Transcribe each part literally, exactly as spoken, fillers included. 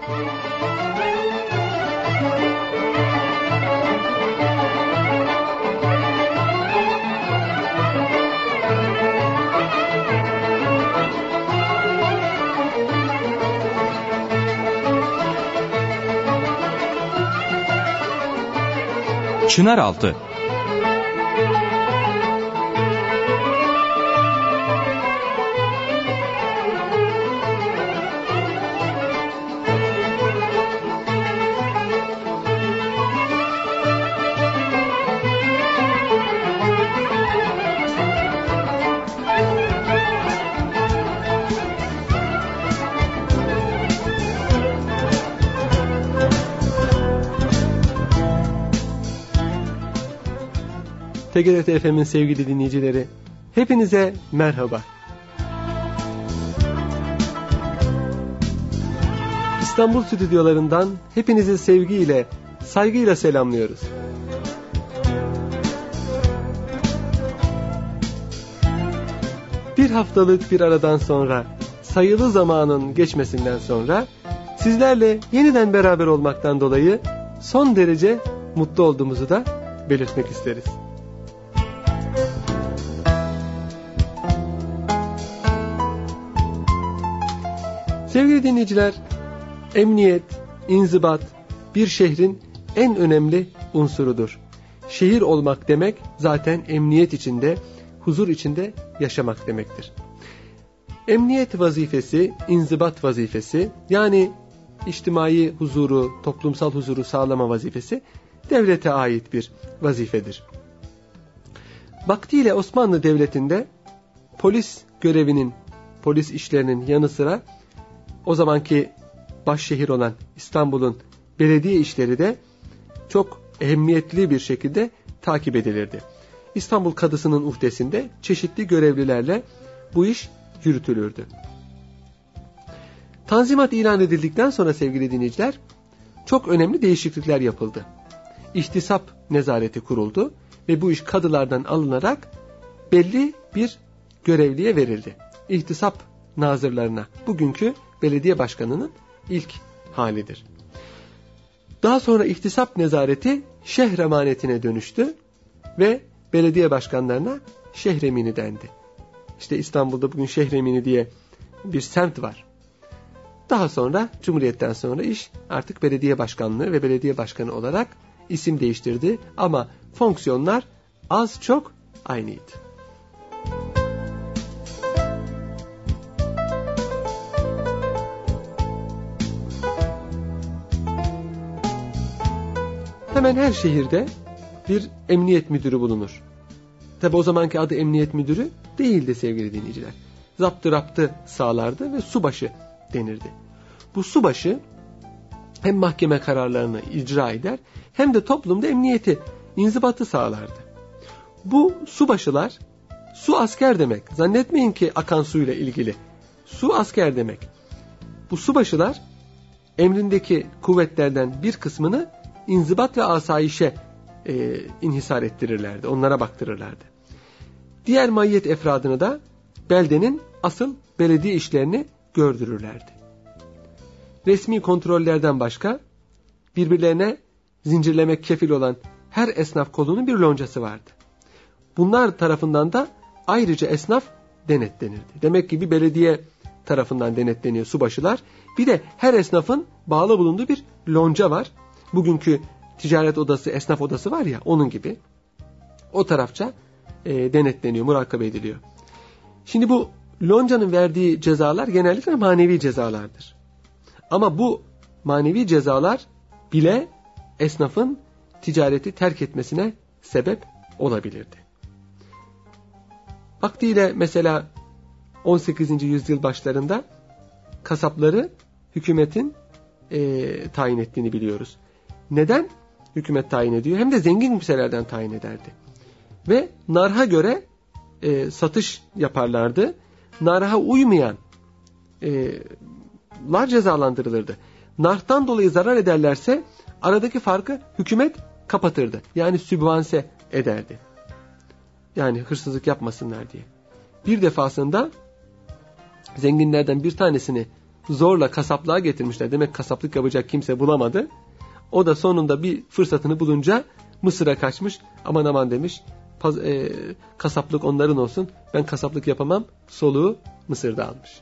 Çınaraltı. T G R T F M'in sevgili dinleyicileri, hepinize merhaba. İstanbul stüdyolarından hepinizi sevgiyle, saygıyla selamlıyoruz. Bir haftalık bir aradan sonra, sayılı zamanın geçmesinden sonra sizlerle yeniden beraber olmaktan dolayı son derece mutlu olduğumuzu da belirtmek isteriz. Sevgili dinleyiciler, emniyet, inzibat bir şehrin en önemli unsurudur. Şehir olmak demek zaten emniyet içinde, huzur içinde yaşamak demektir. Emniyet vazifesi, inzibat vazifesi, yani içtimai huzuru, toplumsal huzuru sağlama vazifesi devlete ait bir vazifedir. Vaktiyle Osmanlı Devleti'nde polis görevinin, polis işlerinin yanı sıra o zamanki başşehir olan İstanbul'un belediye işleri de çok ehemmiyetli bir şekilde takip edilirdi. İstanbul Kadısı'nın uhdesinde çeşitli görevlilerle bu iş yürütülürdü. Tanzimat ilan edildikten sonra sevgili dinleyiciler, çok önemli değişiklikler yapıldı. İhtisap nezareti kuruldu ve bu iş kadılardan alınarak belli bir görevliye verildi. İhtisap nazırlarına, bugünkü belediye başkanının ilk halidir. Daha sonra ihtisap nezareti şehir emanetine dönüştü ve belediye başkanlarına şehremini dendi. İşte İstanbul'da bugün Şehremini diye bir semt var. Daha sonra Cumhuriyet'ten sonra iş artık belediye başkanlığı ve belediye başkanı olarak isim değiştirdi ama fonksiyonlar az çok aynıydı. Hemen her şehirde bir emniyet müdürü bulunur. Tabi o zamanki adı emniyet müdürü değildi sevgili dinleyiciler. Zaptı raptı sağlardı ve subaşı denirdi. Bu subaşı hem mahkeme kararlarını icra eder hem de toplumda emniyeti, inzibatı sağlardı. Bu subaşılar, su asker demek. Zannetmeyin ki akan suyla ilgili. Su asker demek. Bu subaşılar emrindeki kuvvetlerden bir kısmını inzibat ve asayişe e, inhisar ettirirlerdi. Onlara baktırırlardı. Diğer maiyet efradını da beldenin asıl belediye işlerini gördürürlerdi. Resmi kontrollerden başka birbirlerine zincirlemek kefil olan her esnaf kolunun bir loncası vardı. Bunlar tarafından da ayrıca esnaf denetlenirdi. Demek ki bir belediye tarafından denetleniyor subaşılar. Bir de her esnafın bağlı bulunduğu bir lonca var. Bugünkü ticaret odası, esnaf odası var ya, onun gibi. O tarafça e, denetleniyor, murakabe ediliyor. Şimdi bu loncanın verdiği cezalar genellikle manevi cezalardır. Ama bu manevi cezalar bile esnafın ticareti terk etmesine sebep olabilirdi. Vaktiyle mesela on sekizinci yüzyıl başlarında kasapları hükümetin e, tayin ettiğini biliyoruz. Neden hükümet tayin ediyor? Hem de zengin kimselerden tayin ederdi. Ve narha göre e, satış yaparlardı. Narha uymayan e, lar cezalandırılırdı. Narhtan dolayı zarar ederlerse aradaki farkı hükümet kapatırdı. Yani sübvanse ederdi. Yani hırsızlık yapmasınlar diye. Bir defasında zenginlerden bir tanesini zorla kasaplığa getirmişler. Demek kasaplık yapacak kimse bulamadı. O da sonunda bir fırsatını bulunca Mısır'a kaçmış. Aman aman demiş. E, kasaplık onların olsun. Ben kasaplık yapamam. Soluğu Mısır'da almış.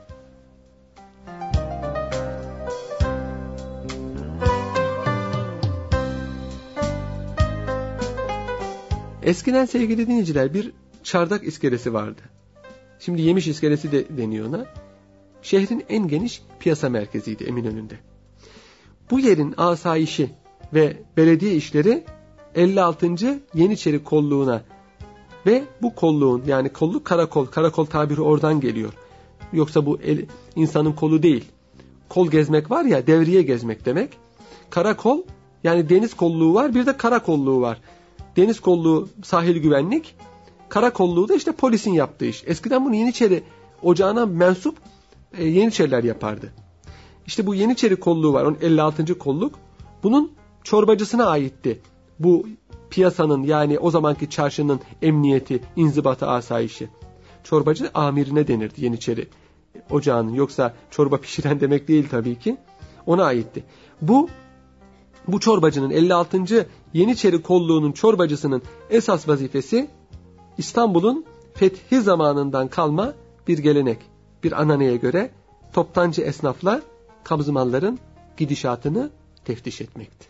Eskiden sevgili dinleyiciler bir çardak iskelesi vardı. Şimdi Yemiş iskelesi de deniyor ona. Şehrin en geniş piyasa merkeziydi Eminönü'nde. Bu yerin asayişi ve belediye işleri elli altıncı Yeniçeri kolluğuna ve bu kolluğun, yani kolluk karakol, karakol tabiri oradan geliyor. Yoksa bu el, insanın kolu değil. Kol gezmek var ya, devriye gezmek demek. Karakol, yani deniz kolluğu var, bir de karakolluğu var. Deniz kolluğu sahil güvenlik, karakolluğu da işte polisin yaptığı iş. Eskiden bunu Yeniçeri ocağına mensup e, Yeniçeriler yapardı. İşte bu Yeniçeri kolluğu var, onun elli altıncı kolluk. Bunun çorbacısına aitti. Bu piyasanın, yani o zamanki çarşının emniyeti, inzibatı, asayişi. Çorbacı amirine denirdi Yeniçeri ocağının. Yoksa çorba pişiren demek değil tabii ki. Ona aitti. Bu bu çorbacının, elli altıncı Yeniçeri kolluğunun çorbacısının esas vazifesi İstanbul'un fethi zamanından kalma bir gelenek. Bir ananeye göre toptancı esnafla kabzımalların gidişatını teftiş etmekti.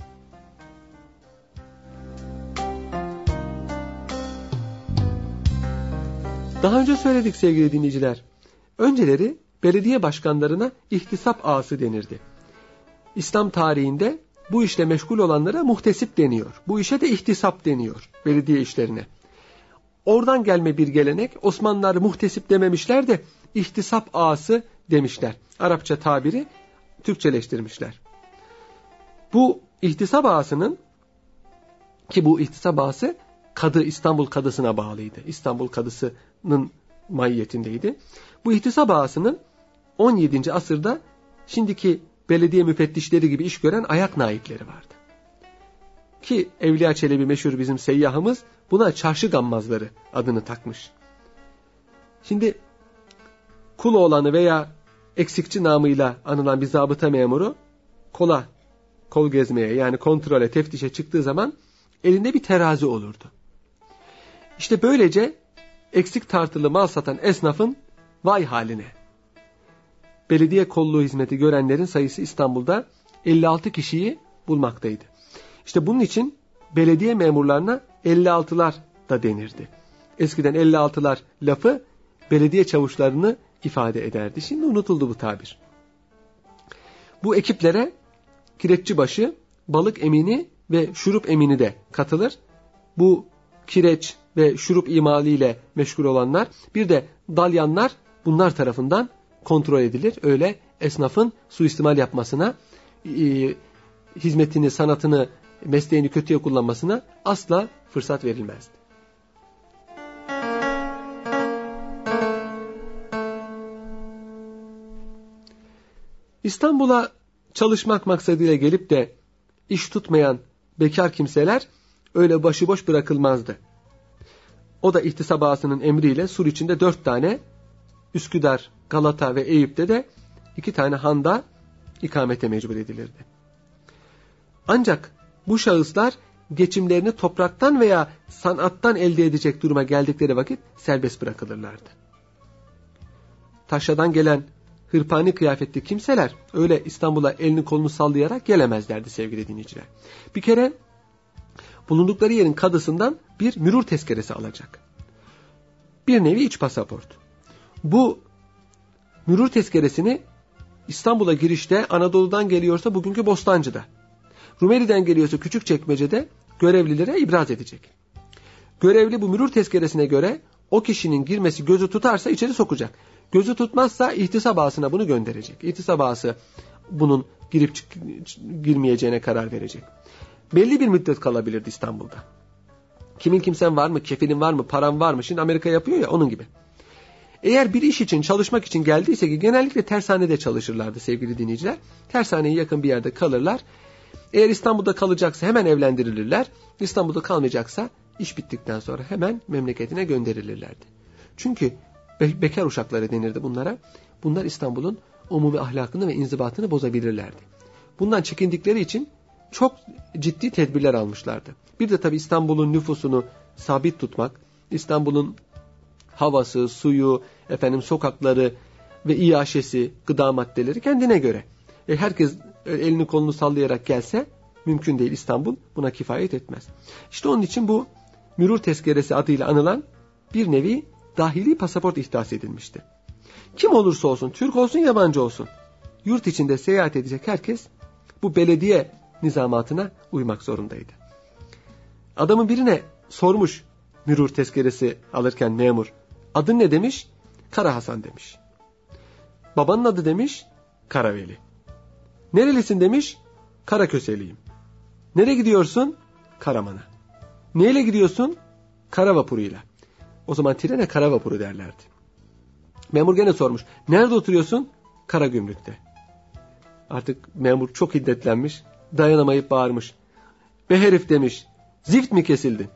Daha önce söyledik sevgili dinleyiciler. Önceleri belediye başkanlarına ihtisap ağası denirdi. İslam tarihinde bu işle meşgul olanlara muhtesip deniyor. Bu işe de ihtisap deniyor, belediye işlerine. Oradan gelme bir gelenek. Osmanlılar muhtesip dememişler de ihtisap ağası demişler. Arapça tabiri Türkçeleştirmişler. Bu ihtisap ağasının, ki bu ihtisap ağası kadı, İstanbul kadısına bağlıydı. İstanbul kadısının mahiyetindeydi. Bu ihtisap ağasının on yedinci asırda şimdiki belediye müfettişleri gibi iş gören ayak naipleri vardı. Ki Evliya Çelebi meşhur bizim seyyahımız buna çarşı gammazları adını takmış. Şimdi Kuloğlanı veya eksikçi namıyla anılan bir zabıta memuru kola, kol gezmeye, yani kontrole, teftişe çıktığı zaman elinde bir terazi olurdu. İşte böylece eksik tartılı mal satan esnafın vay haline. Belediye kolluğu hizmeti görenlerin sayısı İstanbul'da elli altı kişiyi bulmaktaydı. İşte bunun için belediye memurlarına elli altılar da denirdi. Eskiden elli altılar lafı belediye çavuşlarını ifade ederdi. Şimdi unutuldu bu tabir. Bu ekiplere kireççibaşı, balık emini ve şurup emini de katılır. Bu kireç ve şurup imalı ile meşgul olanlar, bir de dalyanlar bunlar tarafından kontrol edilir. Öyle esnafın suistimal yapmasına, e, hizmetini, sanatını, mesleğini kötüye kullanmasına asla fırsat verilmezdi. İstanbul'a çalışmak maksadıyla gelip de iş tutmayan bekar kimseler öyle başıboş bırakılmazdı. O da ihtisap ağasının emriyle Sur içinde dört tane, Üsküdar, Galata ve Eyüp'te de iki tane handa ikamete mecbur edilirdi. Ancak bu şahıslar geçimlerini topraktan veya sanattan elde edecek duruma geldikleri vakit serbest bırakılırlardı. Taşra'dan gelen hırpani kıyafetli kimseler öyle İstanbul'a elini kolunu sallayarak gelemezlerdi sevgili dinleyiciler. Bir kere bulundukları yerin kadısından bir mürur tezkeresi alacak. Bir nevi iç pasaport. Bu mürur tezkeresini İstanbul'a girişte, Anadolu'dan geliyorsa bugünkü Bostancı'da, Rumeli'den geliyorsa Küçükçekmece'de görevlilere ibraz edecek. Görevli bu mürur tezkeresine göre o kişinin girmesi gözü tutarsa içeri sokacak. Gözü tutmazsa ihtisap ağasına bunu gönderecek. İhtisap ağası bunun girip girmeyeceğine karar verecek. Belli bir müddet kalabilirdi İstanbul'da. Kimin kimsen var mı, kefilin var mı, param var mı? Şimdi Amerika yapıyor ya, onun gibi. Eğer bir iş için, çalışmak için geldiyse, ki genellikle tersanede çalışırlardı sevgili dinleyiciler. Tersaneye yakın bir yerde kalırlar. Eğer İstanbul'da kalacaksa hemen evlendirilirler. İstanbul'da kalmayacaksa iş bittikten sonra hemen memleketine gönderilirlerdi. Çünkü be- bekar uşakları denirdi bunlara. Bunlar İstanbul'un umumi ahlakını ve inzibatını bozabilirlerdi. Bundan çekindikleri için çok ciddi tedbirler almışlardı. Bir de tabii İstanbul'un nüfusunu sabit tutmak, İstanbul'un havası, suyu, efendim sokakları ve iaşesi, gıda maddeleri kendine göre. E herkes elini kolunu sallayarak gelse mümkün değil, İstanbul buna kifayet etmez. İşte onun için bu mürur tezkeresi adıyla anılan bir nevi dahili pasaport ihdas edilmişti. Kim olursa olsun, Türk olsun yabancı olsun, yurt içinde seyahat edecek herkes bu belediye nizamatına uymak zorundaydı. Adamın birine sormuş mürur tezkeresi alırken memur, adın ne demiş? Kara Hasan demiş. Babanın adı demiş? Karaveli. Nerelisin demiş? Karaköseliyim. Nereye gidiyorsun? Karaman'a. Neyle gidiyorsun? Kara vapuruyla. O zaman trene kara vapuru derlerdi. Memur gene sormuş. Nerede oturuyorsun? Karagümrük'te. Artık memur çok hiddetlenmiş. Dayanamayıp bağırmış. Be herif demiş. Zift mi kesildin?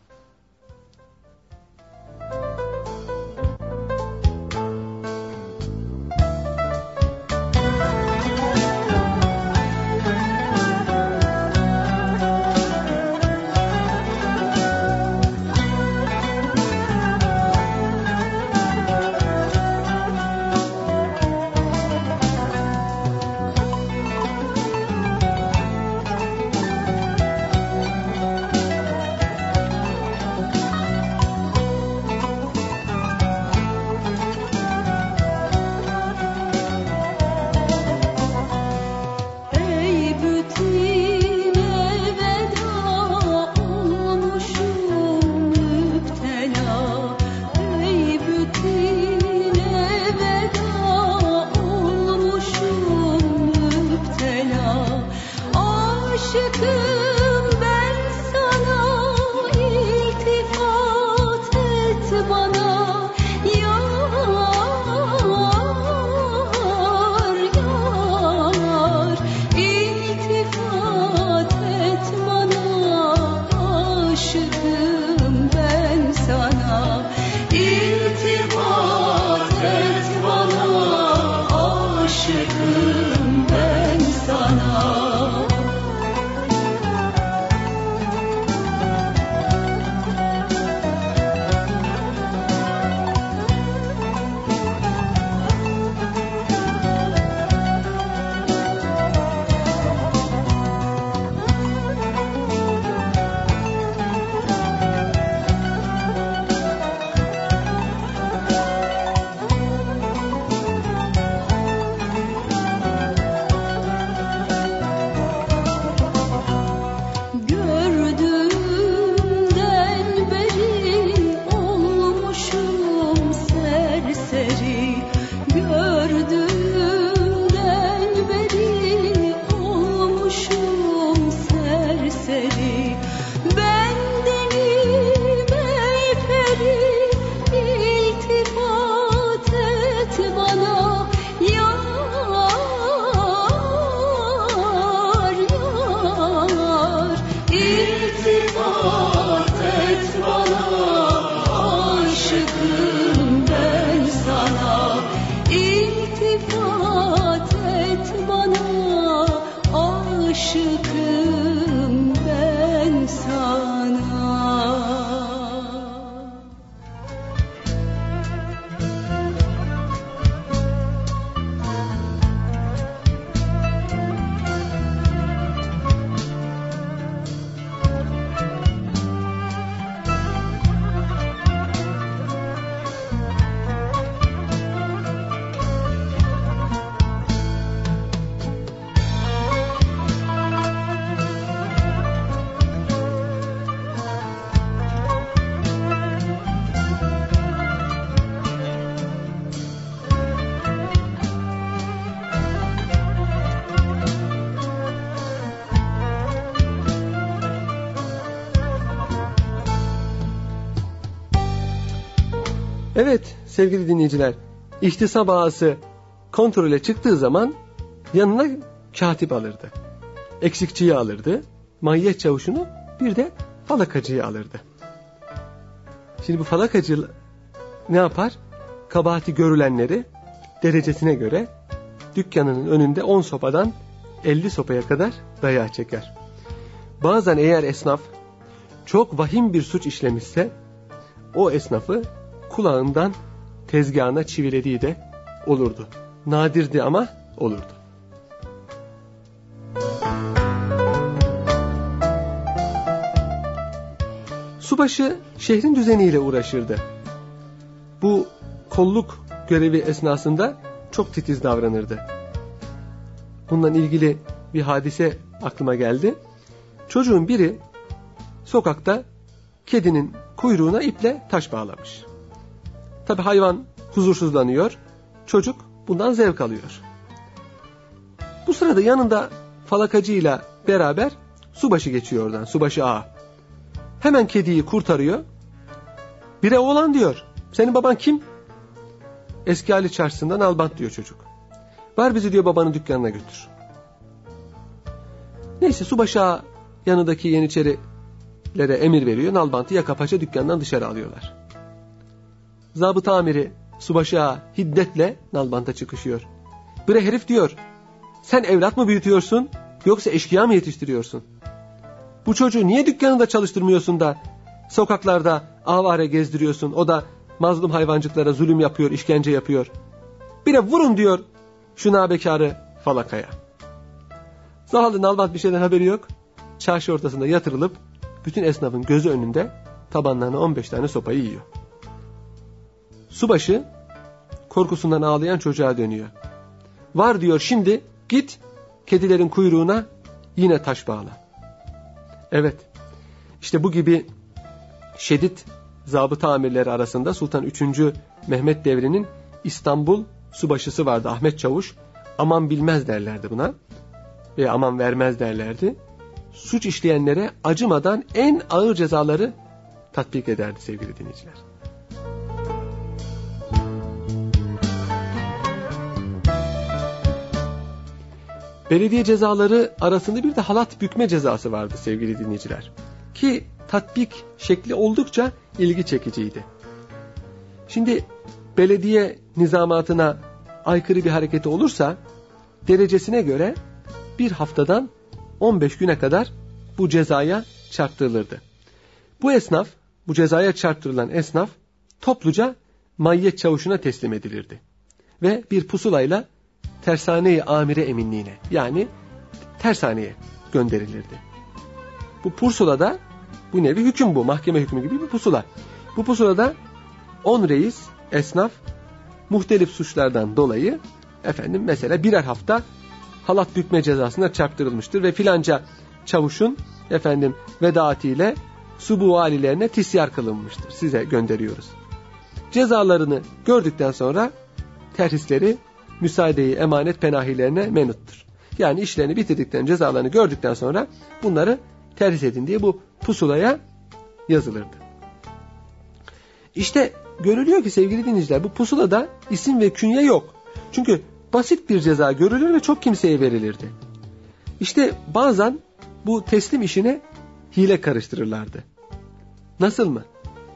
Evet sevgili dinleyiciler, ihtisap ağası kontrole çıktığı zaman yanına katip alırdı. Eksikçiyi alırdı, maiyet çavuşunu, bir de falakacıyı alırdı. Şimdi bu falakacı ne yapar? Kabahati görülenleri derecesine göre dükkanının önünde on sopadan elli sopaya kadar dayağı çeker. Bazen eğer esnaf çok vahim bir suç işlemişse o esnafı kulağından tezgahına çivilediği de olurdu. Nadirdi ama olurdu. Subaşı şehrin düzeniyle uğraşırdı. Bu kolluk görevi esnasında çok titiz davranırdı. Bununla ilgili bir hadise aklıma geldi. Çocuğun biri sokakta kedinin kuyruğuna iple taş bağlamış. Tabii hayvan huzursuzlanıyor. Çocuk bundan zevk alıyor. Bu sırada yanında falakacıyla beraber subaşı geçiyor oradan. Subaşı ağa. Hemen kediyi kurtarıyor. Bire oğlan diyor. Senin baban kim? Eski Ali Çarşısı'ndan Nalbant diyor çocuk. Var bizi diyor babanın dükkanına götür. Neyse subaşı ağa yanındaki yeniçerilere emir veriyor. Nalbant'ı yaka paça dükkandan dışarı alıyorlar. Zabıta amiri subaşı ağa hiddetle Nalbant'a çıkışıyor. Bre herif diyor. Sen evlat mı büyütüyorsun yoksa eşkıya mı yetiştiriyorsun? Bu çocuğu niye dükkanında çalıştırmıyorsun da sokaklarda avare gezdiriyorsun? O da mazlum hayvancıklara zulüm yapıyor, işkence yapıyor. Bir de vurun diyor şu nabekarı falakaya. Zavallı Nalbant bir şeyden haberi yok. Çarşı ortasında yatırılıp bütün esnafın gözü önünde tabanlarına on beş tane sopayı yiyor. Subaşı korkusundan ağlayan çocuğa dönüyor. Var diyor şimdi git kedilerin kuyruğuna yine taş bağla. Evet, işte bu gibi şiddet zabıta amirleri arasında Sultan üçüncü Mehmet devrinin İstanbul subaşısı vardı Ahmet Çavuş. Aman bilmez derlerdi buna ve aman vermez derlerdi. Suç işleyenlere acımadan en ağır cezaları tatbik ederdi sevgili dinleyiciler. Belediye cezaları arasında bir de halat bükme cezası vardı sevgili dinleyiciler. Ki tatbik şekli oldukça ilgi çekiciydi. Şimdi belediye nizamatına aykırı bir hareketi olursa derecesine göre bir haftadan on beş güne kadar bu cezaya çarptırılırdı. Bu esnaf, bu cezaya çarptırılan esnaf topluca mayyet çavuşuna teslim edilirdi. Ve bir pusulayla tersane-i amire eminliğine yani tersaneye gönderilirdi. Bu pusulada bu nevi hüküm bu. Mahkeme hükmü gibi bir pusula. Bu pusulada on reis, esnaf muhtelif suçlardan dolayı efendim mesela birer hafta halat bükme cezasına çarptırılmıştır ve filanca çavuşun efendim vedaatiyle subu valilerine tisyar kılınmıştır. Size gönderiyoruz. Cezalarını gördükten sonra terhisleri müsaadeyi emanet penahilerine menuttur. Yani işlerini bitirdikten cezalarını gördükten sonra bunları terhis edin diye bu pusulaya yazılırdı. İşte görülüyor ki sevgili dinleyiciler bu pusulada isim ve künye yok. Çünkü basit bir ceza görülür ve çok kimseye verilirdi. İşte bazen bu teslim işine hile karıştırırlardı. Nasıl mı?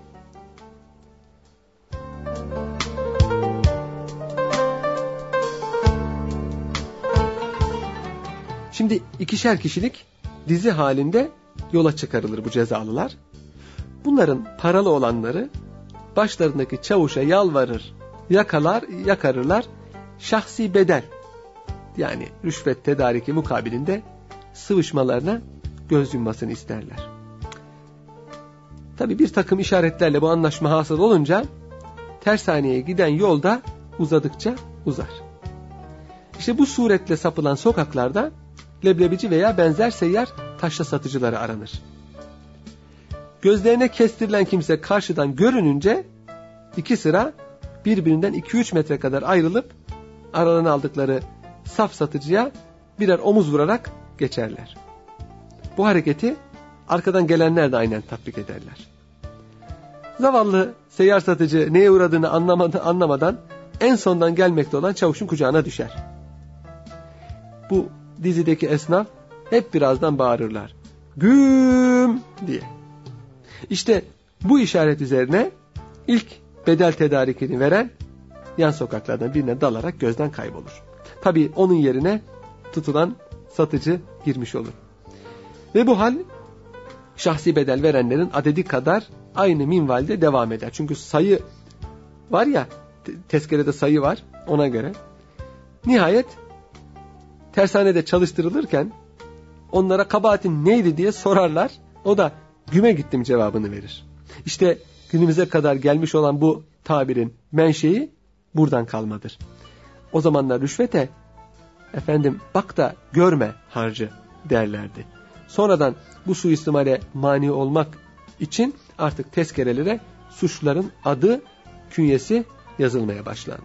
Şimdi ikişer kişilik dizi halinde yola çıkarılır bu cezalılar. Bunların paralı olanları başlarındaki çavuşa yalvarır, yakalar, yakarırlar. Şahsi bedel yani rüşvet tedariki mukabilinde sıvışmalarına göz yummasını isterler. Tabii bir takım işaretlerle bu anlaşma hasıl olunca tersaneye giden yolda uzadıkça uzar. İşte bu suretle sapılan sokaklarda leblebici veya benzer seyyar taşla satıcıları aranır. Gözlerine kestirilen kimse karşıdan görününce iki sıra birbirinden iki üç metre kadar ayrılıp aralarına aldıkları saf satıcıya birer omuz vurarak geçerler. Bu hareketi arkadan gelenler de aynen tatbik ederler. Zavallı seyyar satıcı neye uğradığını anlamadı, anlamadan en sondan gelmekte olan çavuşun kucağına düşer. Bu dizideki esnaf hep birazdan bağırırlar. Güm diye. İşte bu işaret üzerine ilk bedel tedarikini veren yan sokaklardan birine dalarak gözden kaybolur. Tabii onun yerine tutulan satıcı girmiş olur. Ve bu hal şahsi bedel verenlerin adedi kadar aynı minvalde devam eder. Çünkü sayı var ya, tezkerede sayı var ona göre. Nihayet tersanede çalıştırılırken onlara kabahatin neydi diye sorarlar. O da güme gittim cevabını verir. İşte günümüze kadar gelmiş olan bu tabirin menşei buradan kalmadır. O zamanlar rüşvete efendim bak da görme harcı derlerdi. Sonradan bu suistimale mani olmak için artık tezkerelere suçluların adı, künyesi yazılmaya başlandı.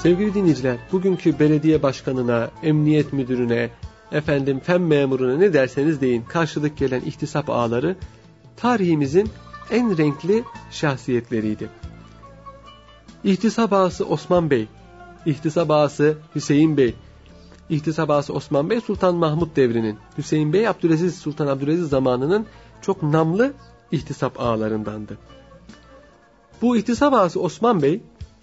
Sevgili dinleyiciler, bugünkü belediye başkanına, emniyet müdürüne, efendim fen memuruna ne derseniz deyin, karşılık gelen ihtisap ağaları tarihimizin en renkli şahsiyetleriydi. İhtisap ağası Osman Bey, İhtisap ağası Hüseyin Bey, İhtisap ağası Osman Bey Sultan Mahmud devrinin, Hüseyin Bey Abdülaziz Sultan Abdülaziz zamanının çok namlı ihtisap ağalarındandı. Bu ihtisap ağası Osman Bey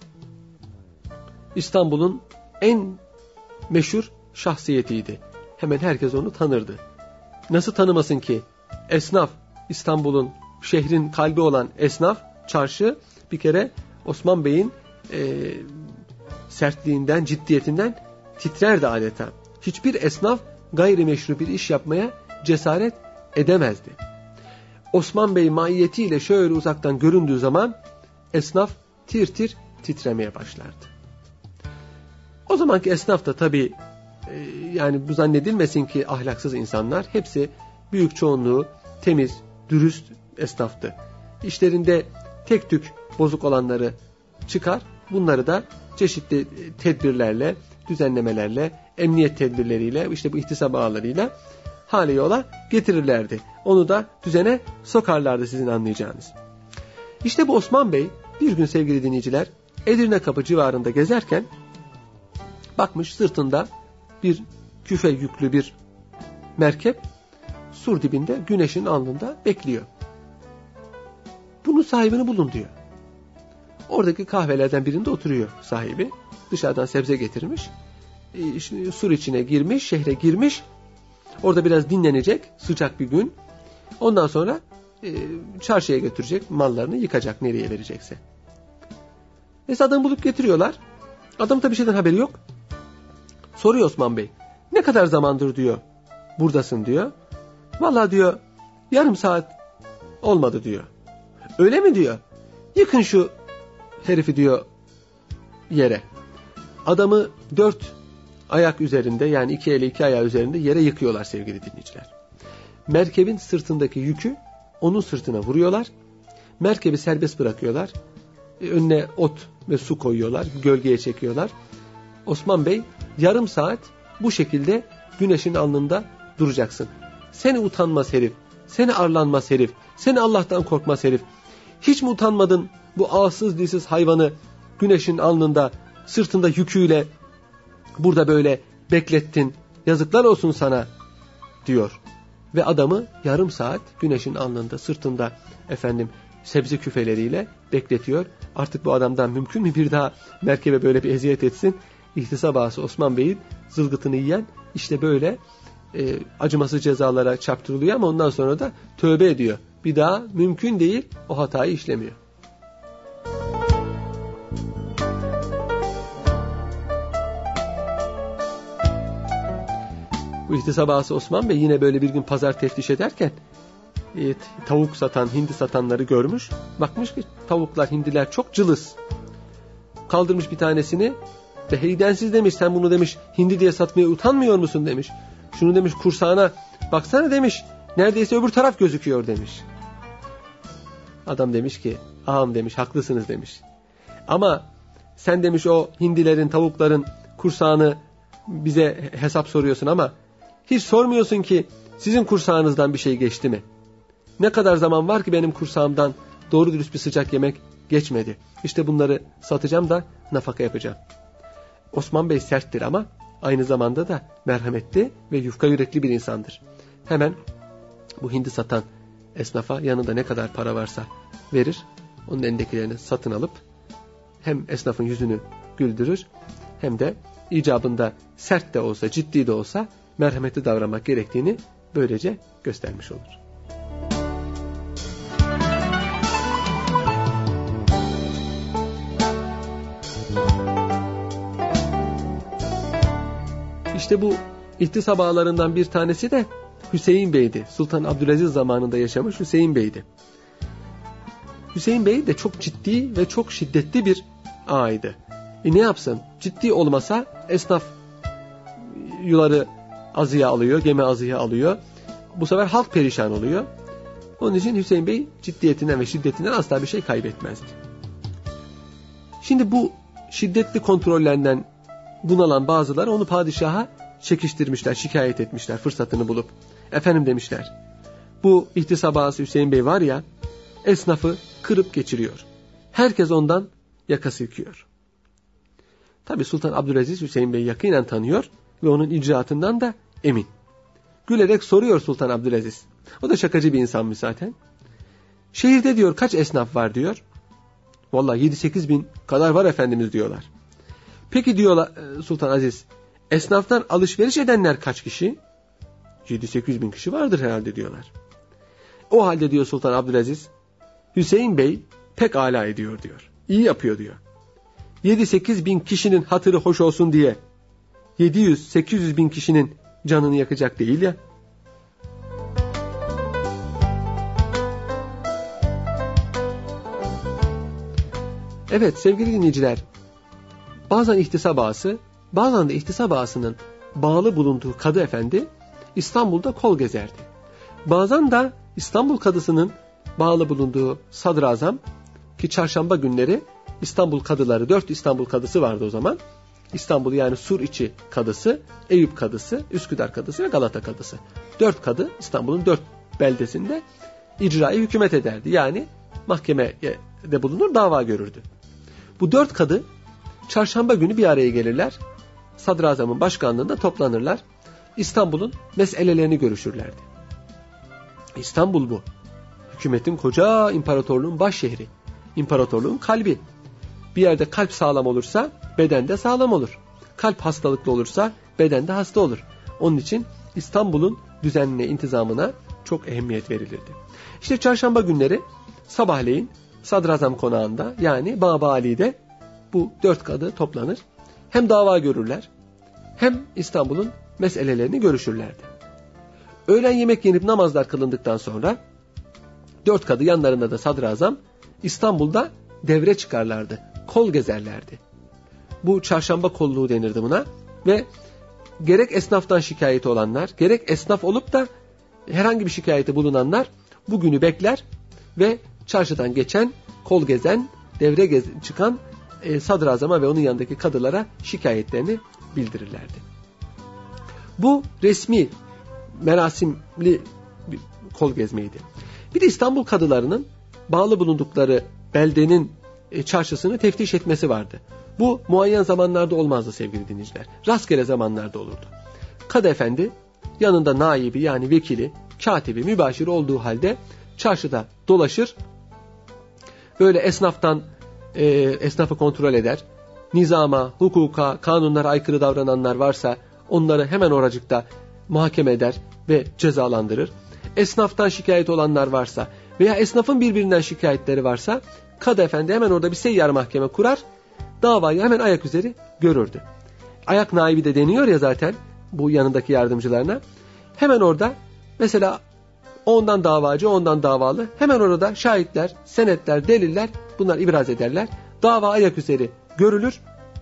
İstanbul'un en meşhur şahsiyetiydi. Hemen herkes onu tanırdı. Nasıl tanımasın ki? Esnaf, İstanbul'un, şehrin kalbi olan esnaf, çarşı bir kere Osman Bey'in e, sertliğinden, ciddiyetinden titrerdi adeta. Hiçbir esnaf gayrimeşru bir iş yapmaya cesaret edemezdi. Osman Bey mahiyetiyle şöyle uzaktan göründüğü zaman esnaf tir tir titremeye başlardı. O zamanki esnaf da tabii e, yani bu zannedilmesin ki ahlaksız insanlar, hepsi büyük çoğunluğu temiz, dürüst esnaftı. İşlerinde tek tük bozuk olanları çıkar, bunları da çeşitli tedbirlerle, düzenlemelerle, emniyet tedbirleriyle, işte bu ihtisap ağlarıyla hale yola getirirlerdi. Onu da düzene sokarlardı, sizin anlayacağınız. İşte bu Osman Bey bir gün sevgili dinleyiciler Edirne Kapı civarında gezerken bakmış sırtında bir küfe yüklü bir merkep sur dibinde güneşin alnında bekliyor. Bunun sahibini bulun diyor. Oradaki kahvelerden birinde oturuyor sahibi. Dışarıdan sebze getirmiş. E, sur içine girmiş, şehre girmiş. Orada biraz dinlenecek, sıcak bir gün. Ondan sonra e, çarşıya götürecek, mallarını yıkacak nereye verecekse. Neyse adamı bulup getiriyorlar. Adam tabii bir şeyden haberi yok. Soruyor Osman Bey. Ne kadar zamandır diyor buradasın diyor. Vallahi diyor yarım saat olmadı diyor. Öyle mi diyor. Yıkın şu herifi diyor yere. Adamı dört ayak üzerinde, yani iki eli iki ayağı üzerinde yere yıkıyorlar sevgili dinleyiciler. Merkebin sırtındaki yükü onun sırtına vuruyorlar. Merkebi serbest bırakıyorlar. Önüne ot ve su koyuyorlar. Gölgeye çekiyorlar. Osman Bey yarım saat bu şekilde güneşin alnında duracaksın. Seni utanmaz herif, seni arlanmaz herif, seni Allah'tan korkmaz herif. Hiç mi utanmadın bu ağızsız dilsiz hayvanı güneşin alnında sırtında yüküyle burada böyle beklettin, yazıklar olsun sana diyor. Ve adamı yarım saat güneşin alnında sırtında efendim sebze küfeleriyle bekletiyor. Artık bu adamdan mümkün mü bir daha merkebe böyle bir eziyet etsin? İhtisap ağası Osman Bey'in zılgıtını yiyen işte böyle e, acımasız cezalara çarptırılıyor ama ondan sonra da tövbe ediyor. Bir daha mümkün değil, o hatayı işlemiyor. Bu ihtisap ağası Osman Bey yine böyle bir gün pazar teftiş ederken e, tavuk satan, hindi satanları görmüş. Bakmış ki tavuklar, hindiler çok cılız. Kaldırmış bir tanesini ve heydensiz demiş, sen bunu demiş hindi diye satmaya utanmıyor musun demiş. Şunu demiş kursağına baksana demiş, neredeyse öbür taraf gözüküyor demiş. Adam demiş ki ağam demiş, haklısınız demiş. Ama sen demiş o hindilerin, tavukların kursağını bize hesap soruyorsun ama hiç sormuyorsun ki sizin kursağınızdan bir şey geçti mi? Ne kadar zaman var ki benim kursağımdan doğru dürüst bir sıcak yemek geçmedi. İşte bunları satacağım da nafaka yapacağım. Osman Bey serttir ama aynı zamanda da merhametli ve yufka yürekli bir insandır. Hemen bu hindi satan esnafa yanında ne kadar para varsa verir. Onun elindekilerini satın alıp hem esnafın yüzünü güldürür hem de icabında sert de olsa, ciddi de olsa merhametli davranmak gerektiğini böylece göstermiş olur. İşte bu ihtisap ağalarından bir tanesi de Hüseyin Bey'di. Sultan Abdülaziz zamanında yaşamış Hüseyin Bey'di. Hüseyin Bey de çok ciddi ve çok şiddetli bir ağaydı. E ne yapsın? Ciddi olmasa esnaf yuları azıya alıyor, gemi azıya alıyor. Bu sefer halk perişan oluyor. Onun için Hüseyin Bey ciddiyetinden ve şiddetinden asla bir şey kaybetmezdi. Şimdi bu şiddetli kontrollerinden bunalan bazıları onu padişaha çekiştirmişler, şikayet etmişler fırsatını bulup. Efendim demişler, bu ihtisap ağası Hüseyin Bey var ya, esnafı kırıp geçiriyor. Herkes ondan yaka silkiyor. Tabi Sultan Abdülaziz Hüseyin Bey'i yakinen tanıyor ve onun icraatından da emin. Gülerek soruyor Sultan Abdülaziz. O da şakacı bir insanmış zaten. Şehirde diyor kaç esnaf var diyor. Vallahi yedi sekiz bin kadar var efendimiz diyorlar. Peki diyorlar Sultan Aziz, esnaftan alışveriş edenler kaç kişi? yedi sekiz bin kişi vardır herhalde diyorlar. O halde diyor Sultan Abdülaziz, Hüseyin Bey pek âlâ ediyor diyor. İyi yapıyor diyor. yedi sekiz bin kişinin hatırı hoş olsun diye yedi yüz sekiz yüz bin kişinin canını yakacak değil ya. Evet sevgili dinleyiciler, bazen ihtisap ağası, bazen de ihtisap ağasının bağlı bulunduğu kadı efendi İstanbul'da kol gezerdi. Bazen de İstanbul kadısının bağlı bulunduğu sadrazam, ki çarşamba günleri İstanbul kadıları, dört İstanbul kadısı vardı o zaman. İstanbul yani Suriçi kadısı, Eyüp kadısı, Üsküdar kadısı ve Galata kadısı. Dört kadı İstanbul'un dört beldesinde icrayı hükümet ederdi. Yani mahkemede bulunur, dava görürdü. Bu dört kadı çarşamba günü bir araya gelirler. Sadrazamın başkanlığında toplanırlar. İstanbul'un meselelerini görüşürlerdi. İstanbul bu. Hükümetin, koca imparatorluğun baş şehri. İmparatorluğun kalbi. Bir yerde kalp sağlam olursa beden de sağlam olur. Kalp hastalıklı olursa beden de hasta olur. Onun için İstanbul'un düzenine, intizamına çok ehemmiyet verilirdi. İşte çarşamba günleri sabahleyin Sadrazam konağında yani Bab-ı Ali'de bu dört kadı toplanır. Hem dava görürler hem İstanbul'un meselelerini görüşürlerdi. Öğlen yemek yenip namazlar kılındıktan sonra dört kadı yanlarında da sadrazam İstanbul'da devre çıkarlardı. Kol gezerlerdi. Bu çarşamba kolluğu denirdi buna ve gerek esnaftan şikayeti olanlar, gerek esnaf olup da herhangi bir şikayeti bulunanlar bugünü bekler ve çarşıdan geçen, kol gezen, devre gez çıkan e, sadrazama ve onun yanındaki kadılara şikayetlerini bildirirlerdi. Bu resmi, merasimli bir kol gezmeydi. Bir de İstanbul kadılarının bağlı bulundukları beldenin e, çarşısını teftiş etmesi vardı. Bu muayyen zamanlarda olmazdı sevgili dinleyiciler. Rastgele zamanlarda olurdu. Kadı efendi yanında naibi yani vekili, katibi, mübaşiri olduğu halde çarşıda dolaşır. Böyle esnaftan e, esnafı kontrol eder. Nizama, hukuka, kanunlara aykırı davrananlar varsa onları hemen oracıkta muhakeme eder ve cezalandırır. Esnaftan şikayet olanlar varsa veya esnafın birbirinden şikayetleri varsa kadı efendi hemen orada bir seyyar mahkeme kurar. Davayı hemen ayak üzeri görürdü. Ayak naibi de deniyor ya zaten bu yanındaki yardımcılarına. Hemen orada mesela ondan davacı, ondan davalı. Hemen orada şahitler, senetler, deliller bunlar ibraz ederler. Dava ayak üzeri görülür.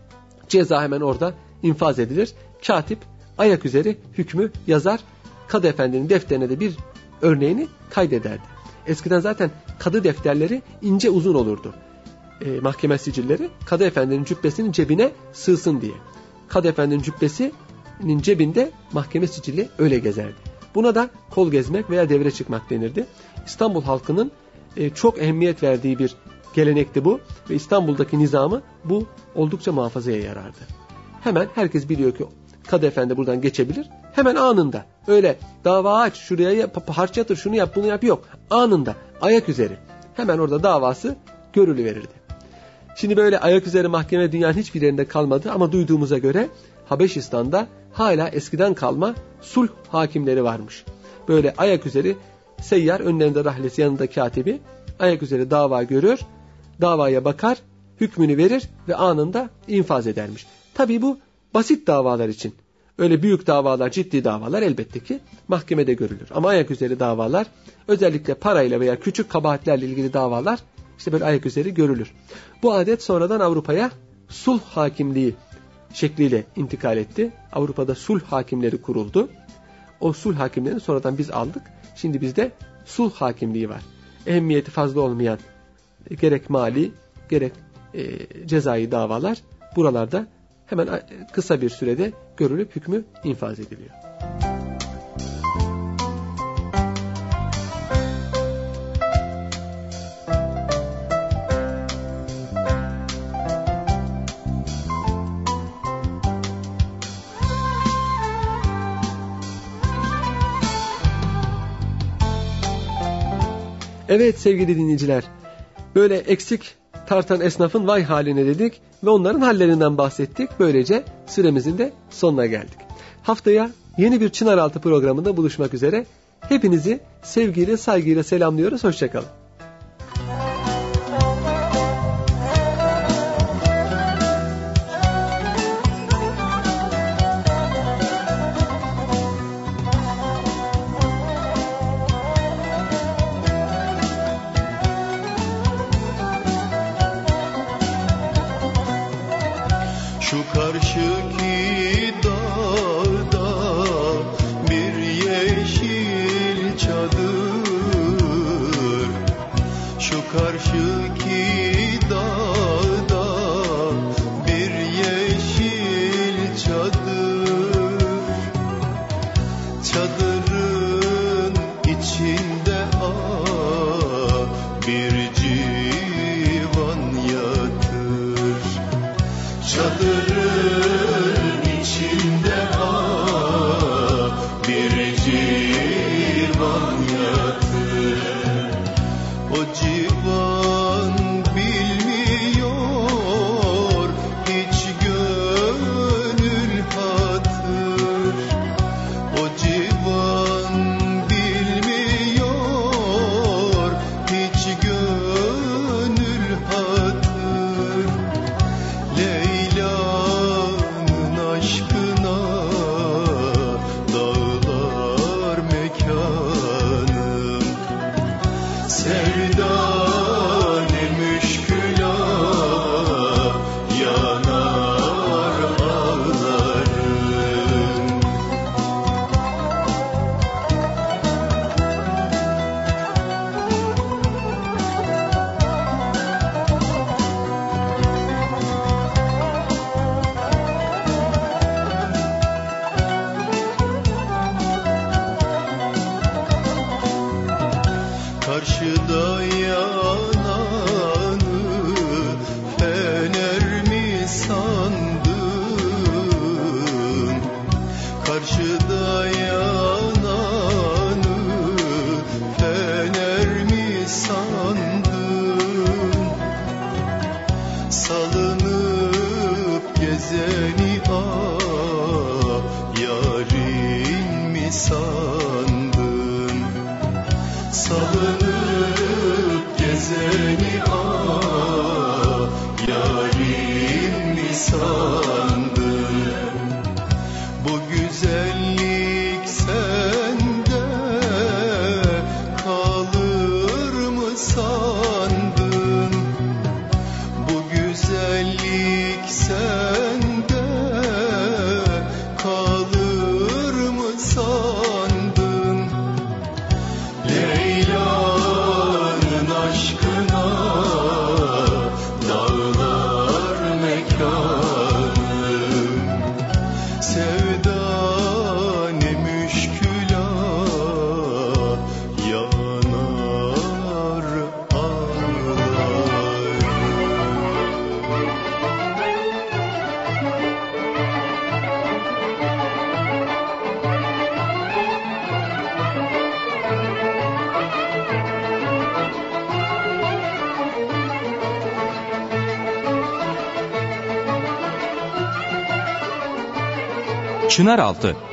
Ceza hemen orada infaz edilir. Katip ayak üzeri hükmü yazar. Kadı efendinin defterine de bir örneğini kaydederdi. Eskiden zaten kadı defterleri ince uzun olurdu. E, mahkeme sicilleri kadı efendinin cübbesinin cebine sığsın diye. Kadı efendinin cübbesinin cebinde mahkeme sicili öyle gezerdi. Buna da kol gezmek veya devre çıkmak denirdi. İstanbul halkının e, çok ehemmiyet verdiği bir gelenekti bu ve İstanbul'daki nizamı bu oldukça muhafazaya yarardı. Hemen herkes biliyor ki kadı efendi buradan geçebilir. Hemen anında öyle dava aç, şuraya yap, harç yatır, şunu yap, bunu yap yok. Anında ayak üzeri hemen orada davası görülüverirdi. Şimdi böyle ayak üzeri mahkeme dünyanın hiçbir yerinde kalmadı ama duyduğumuza göre Habeşistan'da hala eskiden kalma sulh hakimleri varmış. Böyle ayak üzeri seyyar, önlerinde rahlesi, yanında katibi ayak üzeri dava görür, davaya bakar, hükmünü verir ve anında infaz edermiş. Tabii bu basit davalar için. Öyle büyük davalar, ciddi davalar elbette ki mahkemede görülür. Ama ayak üzeri davalar, özellikle parayla veya küçük kabahatlerle ilgili davalar işte böyle ayak üzeri görülür. Bu adet sonradan Avrupa'ya sulh hakimliği şekliyle intikal etti. Avrupa'da sulh hakimleri kuruldu. O sulh hakimlerini sonradan biz aldık. Şimdi bizde sulh hakimliği var. Ehemmiyeti fazla olmayan gerek mali gerek e, cezai davalar buralarda hemen kısa bir sürede görülüp hükmü infaz ediliyor. Evet sevgili dinleyiciler, böyle eksik tartan esnafın vay haline dedik ve onların hallerinden bahsettik. Böylece süremizin de sonuna geldik. Haftaya yeni bir Çınaraltı programında buluşmak üzere. Hepinizi sevgiyle, saygıyla selamlıyoruz. Hoşçakalın. Şu karşıki dağda bir yeşil çadır, şu karşıki dağda bir yeşil çadır, çadırın içinde ah bir civan yatır, çadırın içinde ah bir civan yatır. O civan bilmiyor hiç gönül hatır, o civan bilmiyor hiç gönül hatır. Leyla'nın aşkına dağlar mekanım, sevda ne müşküla yanar ağlarım. Karşıda yananı fener mi sandın? Karşıda yananı fener mi sandın? Salınıp gezeni ah yarin mi sandın? Salınıp gezeni ah yarim mi sandın? Bu güzellik sende kalır mı sandın? Bu güzellik sende kalır mı sandın? Leyla'nın aşkına dağlar mekanım, sevda ne müşküla yanar ağlarım. Çınaraltı